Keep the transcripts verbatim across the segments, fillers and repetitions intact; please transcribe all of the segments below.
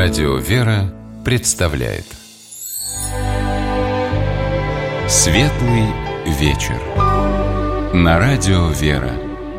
Радио «Вера» представляет Светлый вечер на Радио «Вера».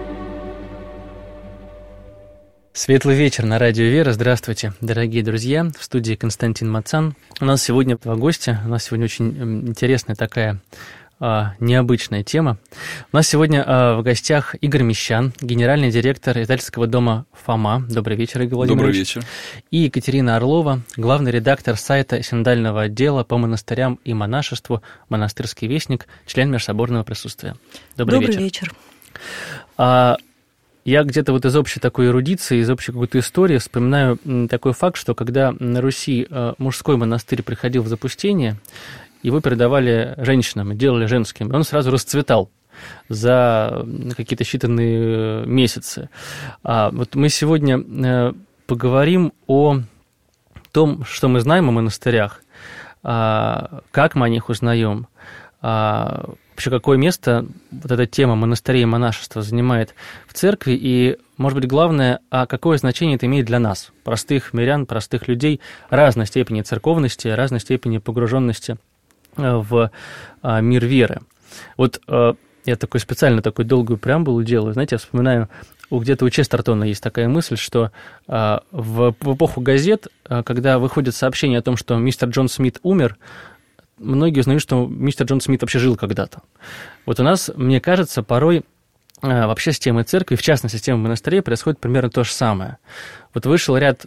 Светлый вечер на Радио «Вера». Здравствуйте, дорогие друзья. В студии Константин Мацан. У нас сегодня два гостя. У нас сегодня очень интересная такая а, необычная тема. У нас сегодня а, в гостях Игорь Мещан, генеральный директор издательского дома «Фома». Добрый вечер, Игорь Владимирович. Добрый вечер. И Екатерина Орлова, главный редактор сайта синодального отдела по монастырям и монашеству «Монастырский вестник», член межсоборного присутствия. Добрый, Добрый вечер. вечер. А, Я где-то вот из общей такой эрудиции, из общей какой-то истории вспоминаю такой факт, что когда на Руси мужской монастырь приходил в запустение, его передавали женщинам, делали женским, и он сразу расцветал за какие-то считанные месяцы. А вот мы сегодня поговорим о том, что мы знаем о монастырях, как мы о них узнаем, вообще какое место вот эта тема монастырей и монашества занимает в церкви, и, может быть, главное, а какое значение это имеет для нас, простых мирян, простых людей разной степени церковности, разной степени погруженности в мир веры. Вот я такой специально такую долгую преамбулу делаю, знаете, я вспоминаю, где-то у Честертона есть такая мысль, что в, в эпоху газет, когда выходит сообщение о том, что мистер Джон Смит умер, многие узнают, что мистер Джон Смит вообще жил когда-то. Вот у нас, мне кажется, порой вообще с темой церкви, в частности, с темой монастырей, происходит примерно то же самое. Вот вышел ряд,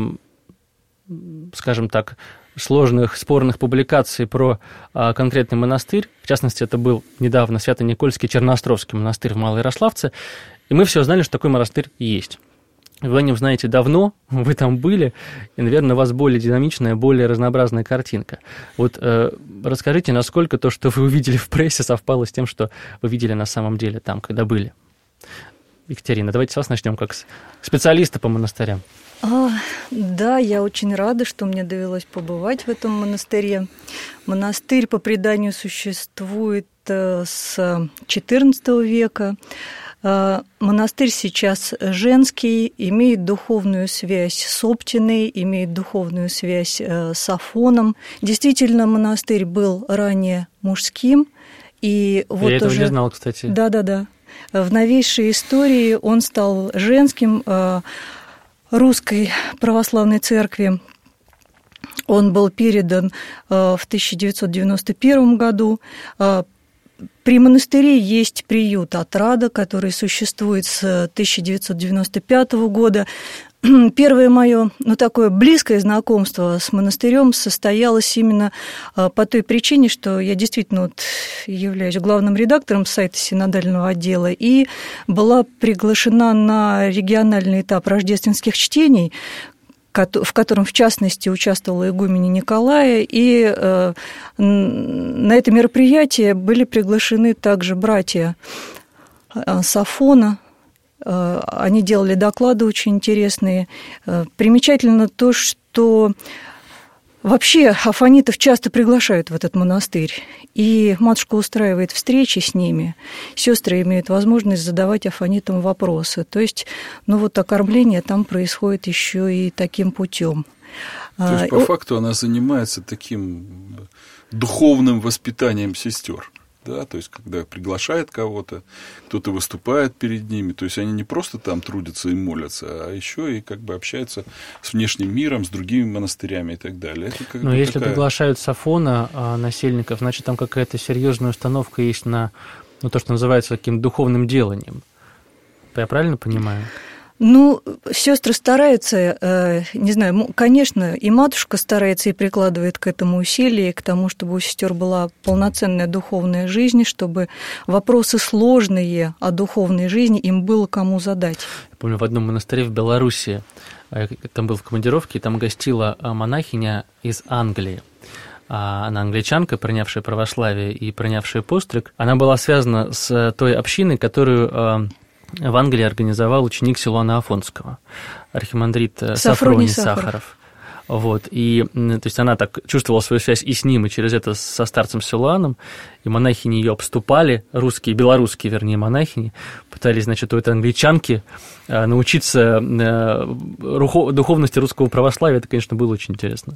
скажем так, сложных, спорных публикаций про конкретный монастырь. В частности, это был недавно Свято-Никольский Черноостровский монастырь в Малой Ярославце, и мы все знали, что такой монастырь есть. Вы о нем знаете давно, вы там были, и, наверное, у вас более динамичная, более разнообразная картинка. Вот э, расскажите, насколько то, что вы увидели в прессе, совпало с тем, что вы видели на самом деле там, когда были. Екатерина, давайте с вас начнем, как специалиста по монастырям. А, да, я очень рада, что мне довелось побывать в этом монастыре. Монастырь, по преданию, существует с четырнадцатого века. Монастырь сейчас женский, имеет духовную связь с Оптиной, имеет духовную связь с Афоном. Действительно, монастырь был ранее мужским. И вот Я этого уже... не знал, кстати. Да-да-да. В новейшей истории он стал женским русской православной церкви. Он был передан в тысяча девятьсот девяносто первом году. При монастыре есть приют «Отрада», который существует с тысяча девятьсот девяносто пятого года. Первое мое, ну, такое близкое знакомство с монастырем состоялось именно по той причине, что я действительно вот являюсь главным редактором сайта синодального отдела и была приглашена на региональный этап рождественских чтений, в котором, в частности, участвовала игуменя Николая, и э, на это мероприятие были приглашены также братья с Афона. Э, они делали доклады очень интересные. Э, примечательно то, что вообще афонитов часто приглашают в этот монастырь, и матушка устраивает встречи с ними. Сестры имеют возможность задавать афонитам вопросы. То есть, ну вот окормление там происходит еще и таким путем. То есть, по факту, она занимается таким духовным воспитанием сестер. Да, то есть, когда приглашает кого-то, кто-то выступает перед ними, то есть, они не просто там трудятся и молятся, а еще и как бы общаются с внешним миром, с другими монастырями и так далее. Это как Но бы если такая... приглашают с Афона а, насельников, значит, там какая-то серьезная установка есть на, ну, то, что называется таким духовным деланием. Я правильно понимаю? Ну, сестры стараются, не знаю, конечно, и матушка старается и прикладывает к этому усилия, к тому, чтобы у сестер была полноценная духовная жизнь, чтобы вопросы сложные о духовной жизни им было кому задать. Я помню, в одном монастыре в Белоруссии, я там был в командировке, там гостила монахиня из Англии. Она англичанка, принявшая православие и принявшая постриг. Она была связана с той общиной, которую в Англии организовал ученик Силуана Афонского, архимандрит Сафроний, Сафроний Сахаров. Вот, и, то есть, она так чувствовала свою связь и с ним, и через это со старцем Силуаном, и монахини ее обступали, русские, белорусские, вернее, монахини, пытались, значит, у этой англичанки научиться духовности русского православия. Это, конечно, было очень интересно.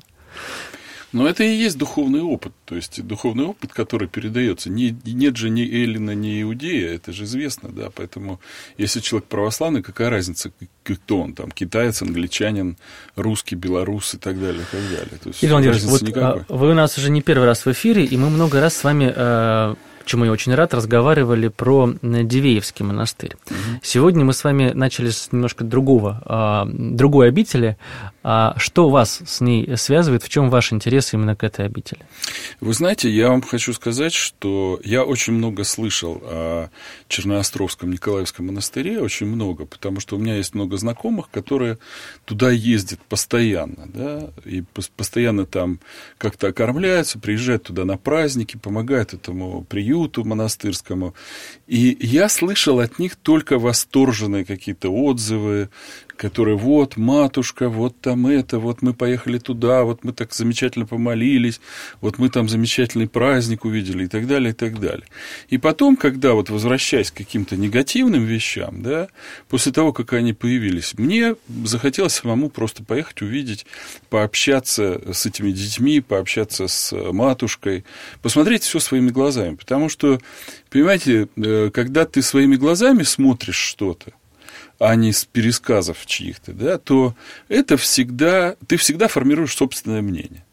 Но это и есть духовный опыт, то есть духовный опыт, который передается. Не, нет же ни Эллина, ни Иудея, это же известно, да, поэтому если человек православный, какая разница, кто он там, китаец, англичанин, русский, белорус и так далее, и так далее. То есть, Игорь Владимирович, вот никакой. Вы у нас уже не первый раз в эфире, и мы много раз с вами, чему я очень рад, разговаривали про Дивеевский монастырь. Угу. Сегодня мы с вами начали с немножко другого, другой обители. Что вас с ней связывает? В чем ваш интерес именно к этой обители? Вы знаете, я вам хочу сказать, что я очень много слышал о Черноостровском Николаевском монастыре, очень много, потому что у меня есть много знакомых, которые туда ездят постоянно, да, и постоянно там как-то окормляются, приезжают туда на праздники, помогают этому приюту монастырскому. И я слышал от них только восторженные какие-то отзывы, которые вот, матушка, вот там это, вот мы поехали туда, вот мы так замечательно помолились, вот мы там замечательный праздник увидели и так далее, и так далее. И потом, когда вот возвращаясь к каким-то негативным вещам, да, после того, как они появились, мне захотелось самому просто поехать увидеть, пообщаться с этими детьми, пообщаться с матушкой, посмотреть все своими глазами, потому что, понимаете, когда ты своими глазами смотришь что-то, а не с пересказов чьих-то, да, то это всегда, ты всегда формируешь собственное мнение.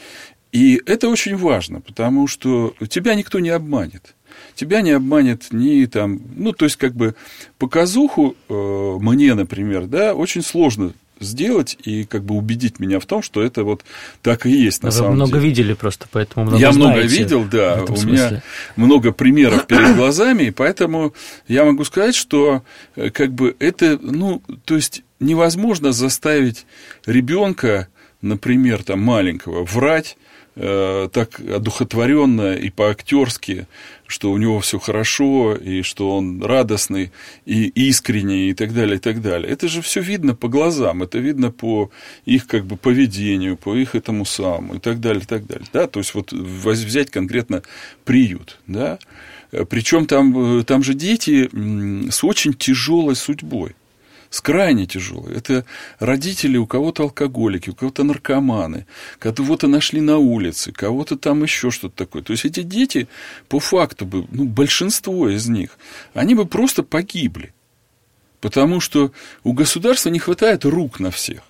И это очень важно, потому что тебя никто не обманет. Тебя не обманет ни там, ну, то есть, как бы, показуху э, мне, например, да, очень сложно сделать и как бы убедить меня в том, что это вот так и есть на Вы самом деле. Вы много видели просто, поэтому много Я знаете. много видел, да, у смысле. меня много примеров перед глазами, и поэтому я могу сказать, что как бы это, ну, то есть невозможно заставить ребенка, например, там маленького, врать э, так одухотворенно и по-актерски, что у него все хорошо, и что он радостный, и искренний, и так далее, и так далее. Это же все видно по глазам, это видно по их как бы поведению, по их этому самому, и так далее, и так далее. Да? То есть, вот взять конкретно приют, да? Причем там, там же дети с очень тяжелой судьбой. С крайне тяжелой. Это родители, у кого-то алкоголики, у кого-то наркоманы, кого-то нашли на улице, кого-то там еще что-то такое. То есть эти дети, по факту, бы, ну, большинство из них, они бы просто погибли. Потому что у государства не хватает рук на всех.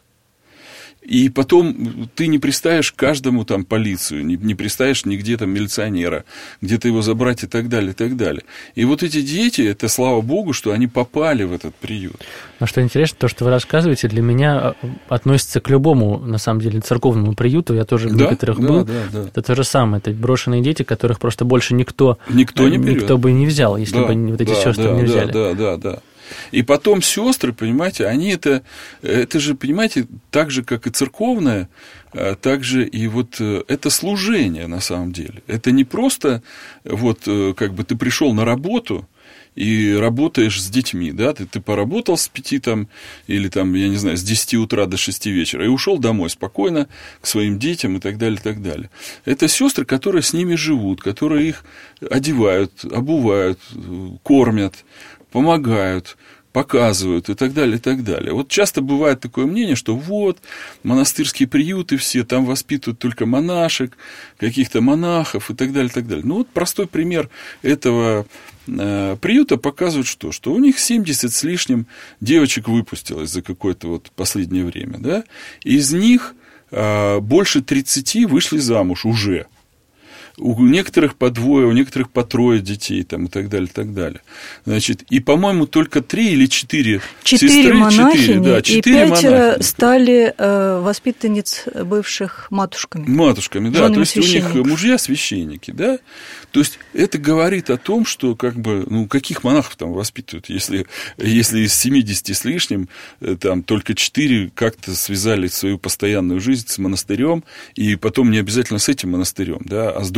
И потом ты не приставишь каждому там полицию, не, не приставишь нигде там милиционера, где-то его забрать и так далее, и так далее. И вот эти дети, это слава богу, что они попали в этот приют. Но что интересно, то, что вы рассказываете, для меня относится к любому, на самом деле, церковному приюту. Я тоже в да, некоторых да, был. Да, да. Это то же самое. Это брошенные дети, которых просто больше никто, никто, не берет. никто бы не взял, если да, бы вот эти да, сестры да, не да, взяли. Да, да, да. И потом сестры, понимаете, они это, это же, понимаете, так же, как и церковное, так же и вот это служение на самом деле. Это не просто вот как бы ты пришел на работу и работаешь с детьми, да, ты, ты поработал с пяти там, или там, я не знаю, с десяти утра до шести вечера, и ушел домой спокойно к своим детям и так далее, и так далее. Это сестры, которые с ними живут, которые их одевают, обувают, кормят, помогают, показывают и так далее, и так далее. Вот часто бывает такое мнение, что вот, монастырские приюты все, там воспитывают только монашек, каких-то монахов и так далее, и так далее. Ну, вот простой пример этого э, приюта показывает что? Что у них семьдесят с лишним девочек выпустилось за какое-то вот последнее время, да? Из них э, больше тридцати вышли замуж уже. У некоторых по двое, у некоторых по трое детей там, и так далее, и так далее. Значит, и, по-моему, только три или четыре четыре сестры, монахини, четыре, да, четыре и пятеро монахини стали э, воспитанниц бывших матушками. Матушками, да. То есть у них мужья священники, да. То есть это говорит о том, что как бы, ну, каких монахов там воспитывают, если, если из семидесяти с лишним там только четыре как-то связали свою постоянную жизнь с монастырем, и потом не обязательно с этим монастырем, да, а с другим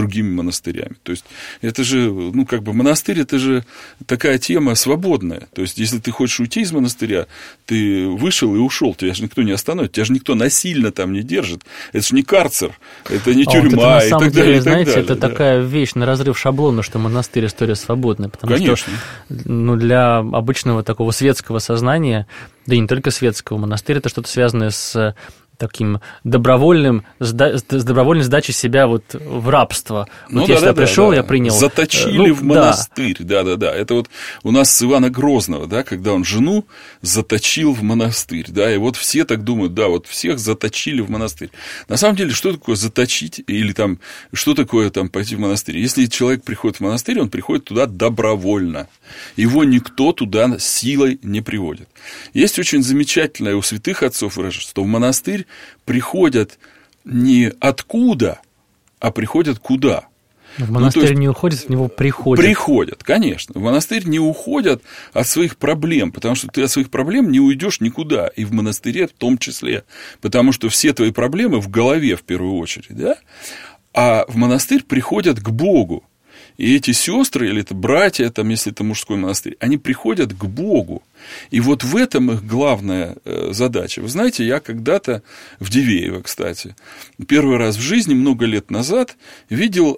другими монастырями. То есть это же, ну, как бы монастырь, это же такая тема свободная. То есть если ты хочешь уйти из монастыря, ты вышел и ушел, тебя же никто не остановит, тебя же никто насильно там не держит. Это же не карцер, это не тюрьма, а вот это, на самом и так деле, далее. Знаете, далее, это да. такая вещь на разрыв шаблона, что монастырь история свободная. Потому Конечно. что ну, для обычного такого светского сознания, да и не только светского, монастырь это что-то связанное с таким добровольным, с добровольной сдачей себя вот в рабство. Ну, вот да, я сюда да, пришел, да, я принял... Заточили ну, в монастырь, да-да-да. Это вот у нас с Ивана Грозного, да, когда он жену заточил в монастырь, да, и вот все так думают, да, вот всех заточили в монастырь. На самом деле, что такое заточить или там, что такое там пойти в монастырь? Если человек приходит в монастырь, он приходит туда добровольно. Его никто туда силой не приводит. Есть очень замечательное у святых отцов выражение, что в монастырь приходят не откуда, а приходят куда. В монастырь ну, есть, не уходят, в него приходят. Приходят, конечно. В монастырь не уходят от своих проблем, потому что ты от своих проблем не уйдешь никуда, и в монастыре в том числе, потому что все твои проблемы в голове в первую очередь, да? А в монастырь приходят к Богу. И эти сестры, или это братья, там, если это мужской монастырь, они приходят к Богу. И вот в этом их главная задача. Вы знаете, я когда-то в Дивеево, кстати, первый раз в жизни, много лет назад, видел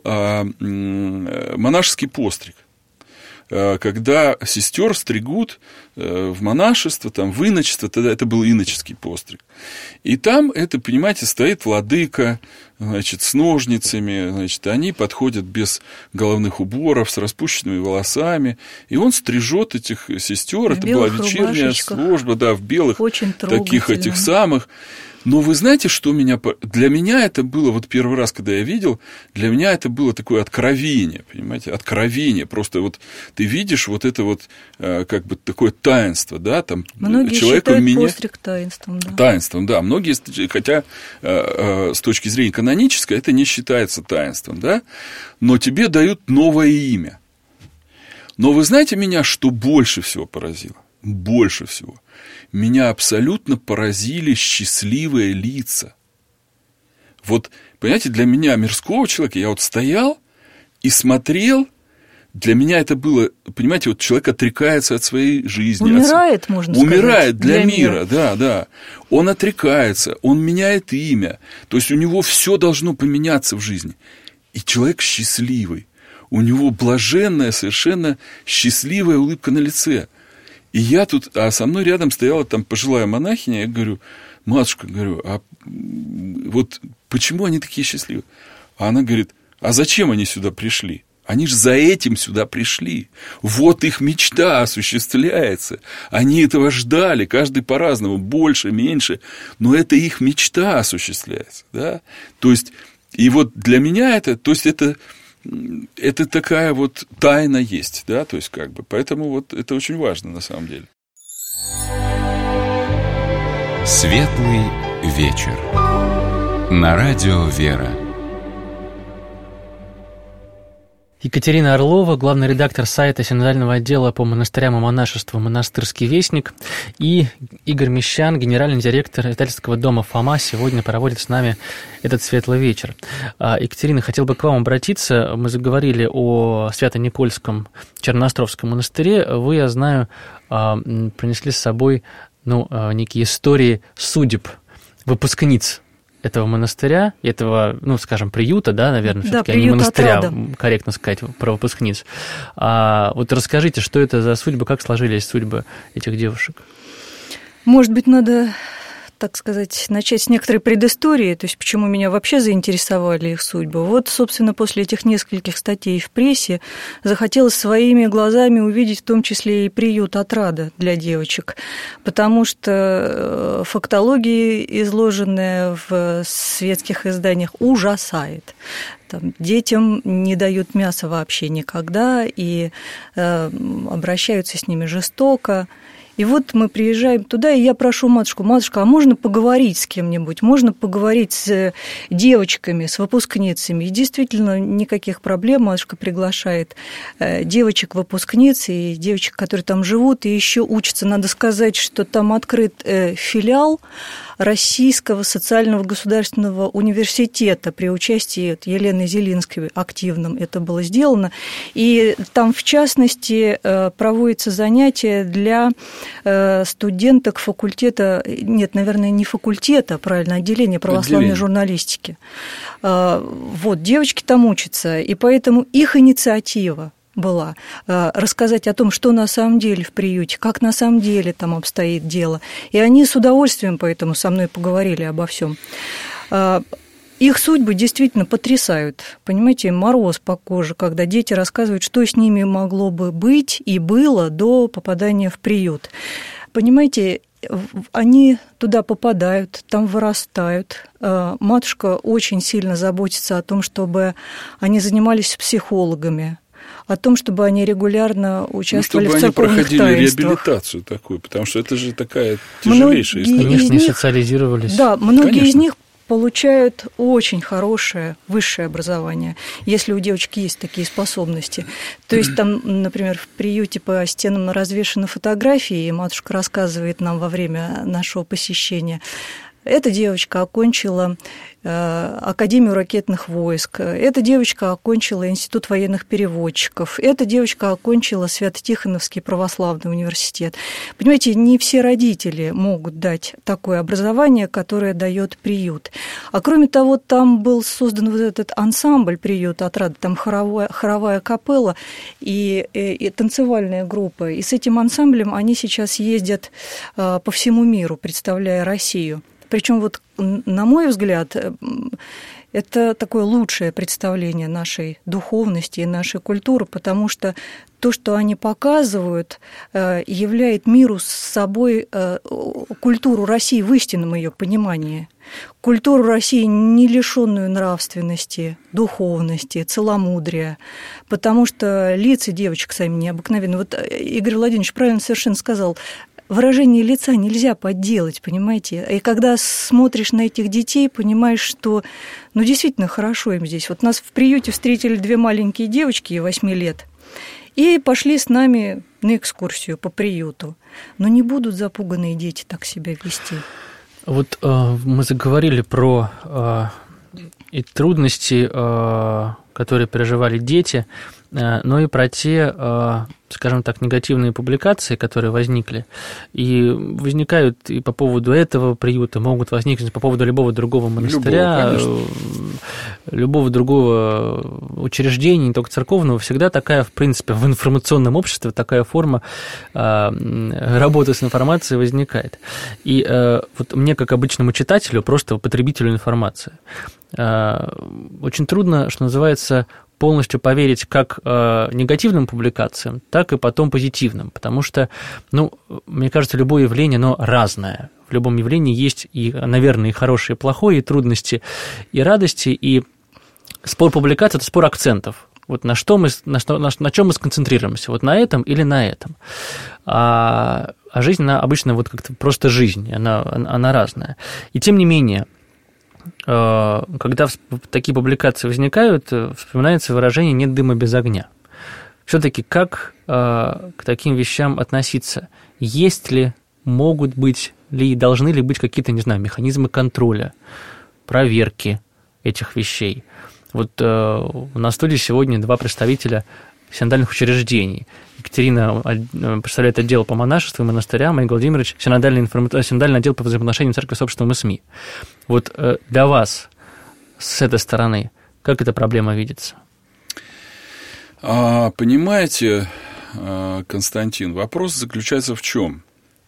монашеский постриг. Когда сестер стригут в монашество, там, в иночество, тогда это был иноческий постриг. И там, это, понимаете, стоит владыка, значит, с ножницами, значит, они подходят без головных уборов, с распущенными волосами, и он стрижет этих сестер. Это была вечерняя служба, да, в белых таких этих самых. Но вы знаете, что меня... Для меня это было, вот первый раз, когда я видел, для меня это было такое откровение, понимаете, откровение. Просто вот ты видишь вот это вот, как бы, такое таинство, да, там... Многие считают меня... постриг таинством, да. Таинством, да. Многие, хотя с точки зрения канонической это не считается таинством, да, но тебе дают новое имя. Но вы знаете меня, что больше всего поразило? Больше всего. Меня абсолютно поразили счастливые лица. Вот, понимаете, для меня, мирского человека, я вот стоял и смотрел, для меня это было, понимаете, вот человек отрекается от своей жизни. Умирает, от... можно сказать. Умирает для, для мира, мира, да, да. Он отрекается, он меняет имя, то есть у него все должно поменяться в жизни. И человек счастливый, у него блаженная, совершенно счастливая улыбка на лице. И я тут, а со мной рядом стояла там пожилая монахиня, я говорю, матушка, говорю, а вот почему они такие счастливые? А она говорит, а зачем они сюда пришли? Они же за этим сюда пришли. Вот их мечта осуществляется. Они этого ждали, каждый по-разному, больше, меньше, но это их мечта осуществляется, да? То есть, и вот для меня это, то есть это... Это такая вот тайна есть, да, то есть как бы, поэтому вот это очень важно на самом деле. Светлый вечер. На радио «Вера». Екатерина Орлова, главный редактор сайта синодального отдела по монастырям и монашеству «Монастырский вестник», и Игорь Мещан, генеральный директор издательского дома «Фома», сегодня проводит с нами этот светлый вечер. Екатерина, хотел бы к вам обратиться. Мы заговорили о Свято-Никольском Черноостровском монастыре. Вы, я знаю, принесли с собой ну, некие истории судеб выпускниц этого монастыря, этого, ну, скажем, приюта, да, наверное, все-таки, да, а не монастыря, отрада. Корректно сказать, про выпускниц. А вот расскажите, что это за судьбы, как сложились судьбы этих девушек? Может быть, надо, так сказать, начать с некоторой предыстории, то есть почему меня вообще заинтересовали их судьбы. Вот, собственно, после этих нескольких статей в прессе захотелось своими глазами увидеть в том числе и приют «Отрада» для девочек, потому что фактология, изложенная в светских изданиях, ужасает. Там, детям не дают мяса вообще никогда и э, обращаются с ними жестоко. И вот мы приезжаем туда, и я прошу матушку: матушка, а можно поговорить с кем-нибудь? Можно поговорить с девочками, с выпускницами? И действительно, никаких проблем. Матушка приглашает девочек-выпускниц и девочек, которые там живут, и еще учатся. Надо сказать, что там открыт филиал Российского социального государственного университета при участии Елены Зелинской активном это было сделано. И там, в частности, проводятся занятия для студенток факультета, нет, наверное, не факультета, правильно, отделения православной Отделение. журналистики. Вот, девочки там учатся, и поэтому их инициатива была рассказать о том, что на самом деле в приюте, как на самом деле там обстоит дело. И они с удовольствием поэтому со мной поговорили обо всем. Их судьбы действительно потрясают. Понимаете, мороз по коже, когда дети рассказывают, что с ними могло бы быть и было до попадания в приют. Понимаете, они туда попадают, там вырастают. Матушка очень сильно заботится о том, чтобы они занимались с психологами, о том, чтобы они регулярно участвовали ну, в церковных таинствах. Чтобы они проходили реабилитацию такую, потому что это же такая тяжелейшая история. Конечно, не социализировались. Да, многие Конечно. из них получают очень хорошее высшее образование, если у девочки есть такие способности. То есть там, например, в приюте по стенам развешаны фотографии, и матушка рассказывает нам во время нашего посещения. Эта девочка окончила Академию ракетных войск, эта девочка окончила Институт военных переводчиков, эта девочка окончила Свято-Тихоновский православный университет. Понимаете, не все родители могут дать такое образование, которое дает приют. А кроме того, там был создан вот этот ансамбль приюта «Отрада», там хоровая, хоровая капелла и, и, и танцевальная группа. И с этим ансамблем они сейчас ездят по всему миру, представляя Россию. Причем, вот, на мой взгляд, это такое лучшее представление нашей духовности и нашей культуры, потому что то, что они показывают, являет миру с собой культуру России в истинном ее понимании. Культуру России, не лишенную нравственности, духовности, целомудрия, потому что лица девочек сами необыкновенные. Вот Игорь Владимирович правильно совершенно сказал, выражение лица нельзя подделать, понимаете? И когда смотришь на этих детей, понимаешь, что ну, действительно хорошо им здесь. Вот нас в приюте встретили две маленькие девочки восьми лет и пошли с нами на экскурсию по приюту. Но не будут запуганные дети так себя вести. Вот э, мы заговорили про э, и трудности, э, которые переживали дети, э, но и про те, э, скажем так, негативные публикации, которые возникли, и возникают и по поводу этого приюта, могут возникнуть по поводу любого другого монастыря, любого, любого другого учреждения, не только церковного, всегда такая, в принципе, в информационном обществе такая форма э, работы с информацией возникает. И э, вот мне, как обычному читателю, просто потребителю информации, э, очень трудно, что называется, полностью поверить как э, негативным публикациям, так и потом позитивным, потому что, ну, мне кажется, любое явление, оно разное. В любом явлении есть, и, наверное, и хорошее, и плохое, и трудности, и радости, и спор публикаций – это спор акцентов. Вот на, что мы, на, что, на, на чем мы сконцентрируемся, вот на этом или на этом. А, а жизнь, она обычно вот как-то просто жизнь, она, она разная. И тем не менее, когда такие публикации возникают, вспоминается выражение «нет дыма без огня». Все-таки как к таким вещам относиться? Есть ли, могут быть ли, должны ли быть какие-то, не знаю, механизмы контроля, проверки этих вещей? Вот у нас в студии сегодня два представителя синодальных учреждений. Екатерина представляет отдел по монашеству и монастырям, а Игорь Владимирович – синодальный, информ... синодальный отдел по взаимоотношениям церкви с обществом и СМИ. Вот для вас с этой стороны как эта проблема видится? А, понимаете, Константин, вопрос заключается в чем?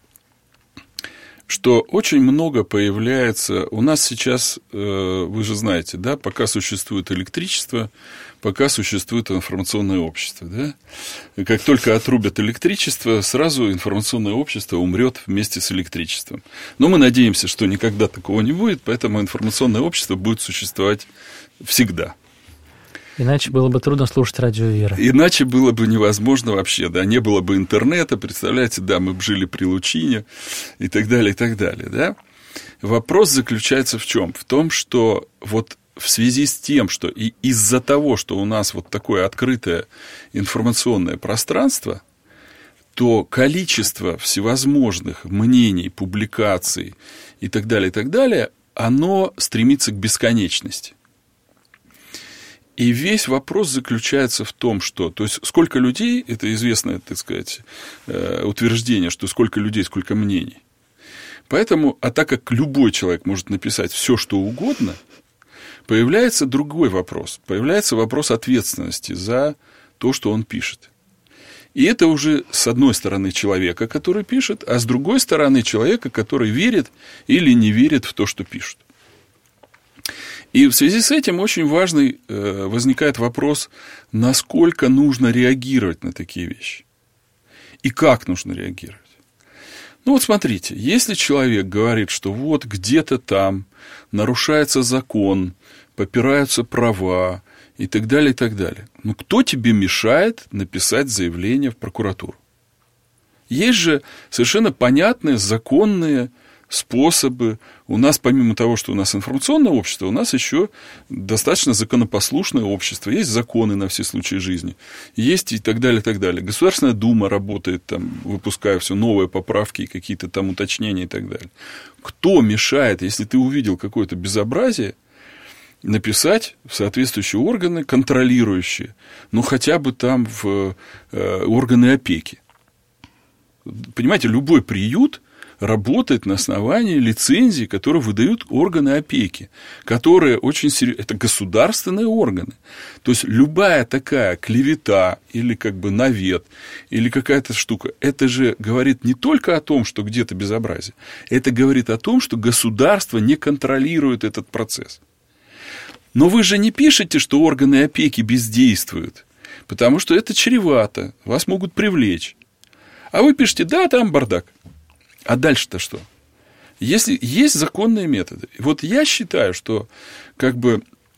Что очень много появляется... У нас сейчас, вы же знаете, да, пока существует электричество, пока существует информационное общество, да? И как только отрубят электричество, сразу информационное общество умрет вместе с электричеством. Но мы надеемся, что никогда такого не будет, поэтому информационное общество будет существовать всегда. Иначе было бы трудно слушать радио «Вера». Иначе было бы невозможно вообще, да, не было бы интернета, представляете, да, мы бы жили при Лучине и так далее, и так далее, да. Вопрос заключается в чем? В том, что вот в связи с тем, что и из-за того, что у нас вот такое открытое информационное пространство, то количество всевозможных мнений, публикаций и так далее, и так далее, оно стремится к бесконечности. И весь вопрос заключается в том, что, то есть, сколько людей, это известное, так сказать, утверждение, что сколько людей, сколько мнений. Поэтому, а так как любой человек может написать все, что угодно, появляется другой вопрос. Появляется вопрос ответственности за то, что он пишет. И это уже с одной стороны человека, который пишет, а с другой стороны человека, который верит или не верит в то, что пишет. И в связи с этим очень важный возникает вопрос, насколько нужно реагировать на такие вещи. И как нужно реагировать. Ну вот смотрите, если человек говорит, что вот где-то там нарушается закон, попираются права и так далее, и так далее. Ну кто тебе мешает написать заявление в прокуратуру? Есть же совершенно понятные, законные способы. У нас, помимо того, что у нас информационное общество, у нас еще достаточно законопослушное общество. Есть законы на все случаи жизни. Есть и так далее, и так далее. Государственная Дума работает, там, выпуская все новые поправки и какие-то там уточнения и так далее. Кто мешает, если ты увидел какое-то безобразие, написать в соответствующие органы, контролирующие, ну, хотя бы там в э, органы опеки? Понимаете, любой приют работает на основании лицензий, которые выдают органы опеки, которые очень серьезно, это государственные органы. То есть любая такая клевета или как бы навет, или какая-то штука, это же говорит не только о том, что где-то безобразие, это говорит о том, что государство не контролирует этот процесс. Но вы же не пишете, что органы опеки бездействуют, потому что это чревато, вас могут привлечь. А вы пишете, да, там бардак. А дальше-то что? Если есть законные методы. Вот я считаю, что как бы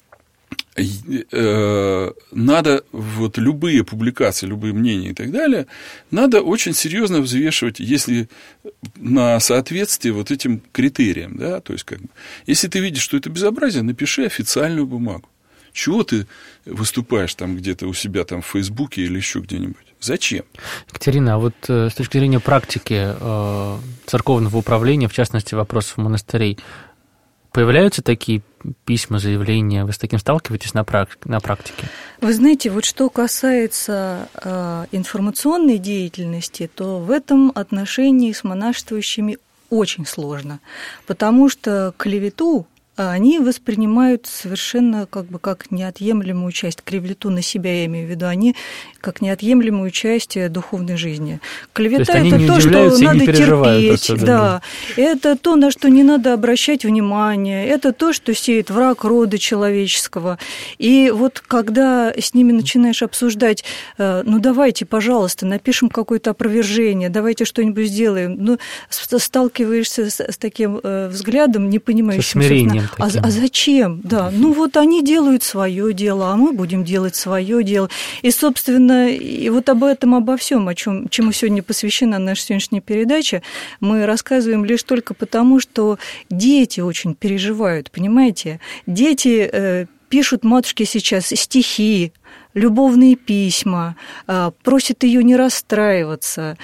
э, надо вот любые публикации, любые мнения и так далее, надо очень серьезно взвешивать, если на соответствие вот этим критериям. Да? То есть, как бы, если ты видишь, что это безобразие, напиши официальную бумагу. Чего ты выступаешь там где-то у себя там в Фейсбуке или еще где-нибудь? Зачем? Екатерина, а вот с точки зрения практики э, церковного управления, в частности, вопросов монастырей, появляются такие письма, заявления? Вы с таким сталкиваетесь на, прак- на практике? Вы знаете, вот что касается э, информационной деятельности, то в этом отношении с монашествующими очень сложно, потому что клевету они воспринимают совершенно как бы как неотъемлемую часть, клевету на себя я имею в виду, они как неотъемлемую часть духовной жизни. Клевета – это то, что надо терпеть, да. да, это то, на что не надо обращать внимание, это то, что сеет враг рода человеческого. И вот когда с ними начинаешь обсуждать, ну давайте, пожалуйста, напишем какое-то опровержение, давайте что-нибудь сделаем, ну сталкиваешься с, с таким взглядом, не понимающим, А, а зачем? Да, ну вот они делают свое дело, а мы будем делать свое дело. И, собственно, и вот об этом, обо всем, о чем, чему сегодня посвящена наша сегодняшняя передача, мы рассказываем лишь только потому, что дети очень переживают, понимаете? Дети э, пишут матушке сейчас стихи, любовные письма, просят ее не расстраиваться.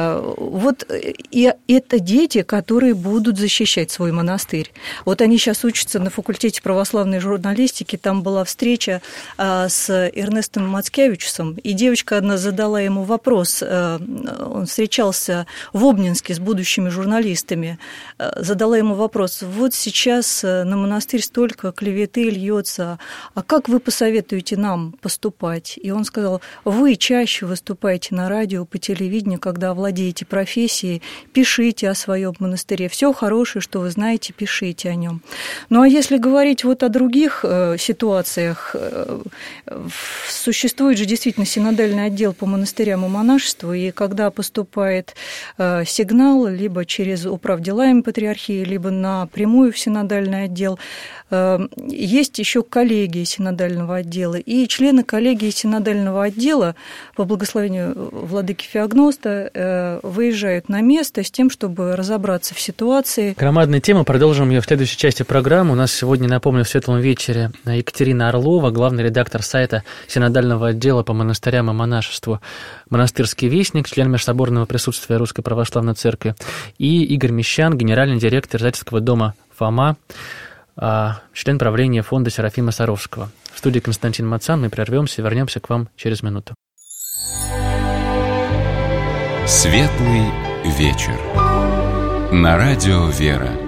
Вот и это дети, которые будут защищать свой монастырь. Вот они сейчас учатся на факультете православной журналистики, там была встреча с Эрнестом Мацкевичусом, и девочка одна задала ему вопрос, он встречался в Обнинске с будущими журналистами, задала ему вопрос, вот сейчас на монастырь столько клеветы льется, а как вы посоветуете нам поступать. И он сказал: вы чаще выступайте на радио, по телевидению, когда владеете профессией, пишите о своем монастыре. Все хорошее, что вы знаете, пишите о нем. Ну а если говорить вот о других э, ситуациях, э, существует же действительно синодальный отдел по монастырям и монашеству, и когда поступает э, сигнал либо через управделами патриархии, либо напрямую в синодальный отдел, э, есть еще коллегии синодального отдела, и члены коллегии синодального отдела по благословению владыки Феогноста э, выезжают на место с тем, чтобы разобраться в ситуации. Громадная тема, продолжим ее в следующей части программы. У нас сегодня, напомню, в Светлом вечере Екатерина Орлова, главный редактор сайта синодального отдела по монастырям и монашеству «Монастырский вестник», член межсоборного присутствия Русской Православной Церкви, и Игорь Мещан, генеральный директор издательского дома «Фома», член правления фонда Серафима Саровского. В студии Константин Мацан. Мы прервемся и вернемся к вам через минуту. Светлый вечер. На радио «Вера».